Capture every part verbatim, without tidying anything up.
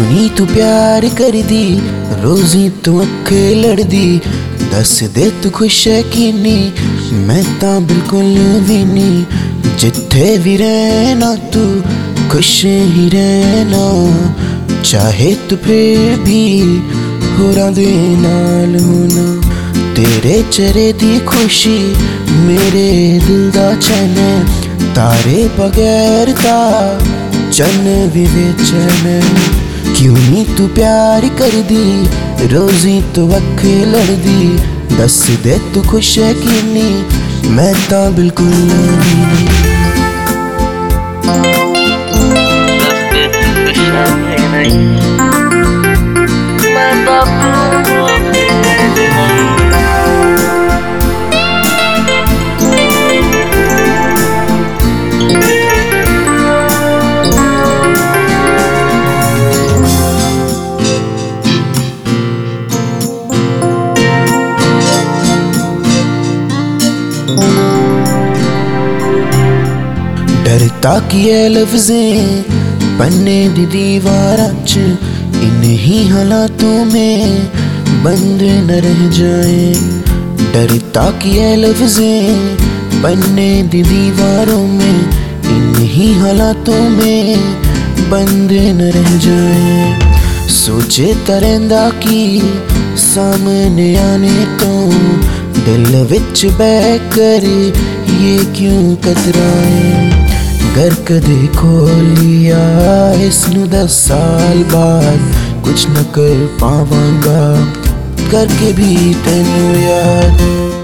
नी तू प्यार कर दी रोजी तू अख लड़दी दस दे तू खुश है कि नहीं मैं तां बिल्कुल भी नहीं जिथे भी रहना तू खुश ही रहना चाहे तू फिर भी होरां दे नाल होना तेरे चेहरे दी खुशी मेरे दिल दा चैन तारे बगैर ता चन भी बेचैन क्यों नी तू प्यार कर दी रोजी तू अख लड़दी दस दे तू खुश है कि नहीं मैं तां बिल्कुल नहीं डरता कि ये लफ्ज़ें पन्ने दी दीवारां च इन्हीं हालातों में बंद न रह जाए डरता कि ये लफ्ज़ें पन्ने दी दीवारों में इन्हीं हालातों में बंद न रह जाए सोचे तरंदा की सामने आने तो दिल विच बह कर ये क्यों कतराए घर कदे खोलिया इसनू दस साल बाद कुछ न कर पावांगा करके भी तेनू याद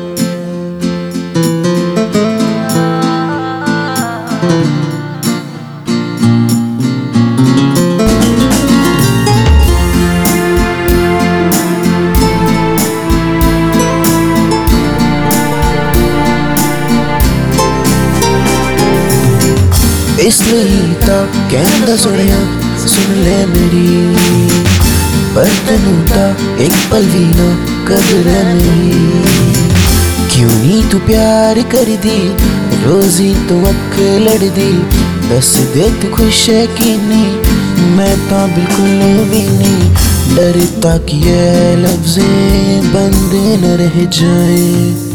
इसलिए ता कहंदा सुनिया सुन ले मेरी पर तेनू ता एक पल भी ना कदर मेरी क्यों नी तू प्यार कर दी रोजी तू अख लड़दी दस दे तू खुश है कि नहीं मैं तां बिल्कुल भी नहीं डरता कि ये लफ्ज़ें बंद न रह जाए।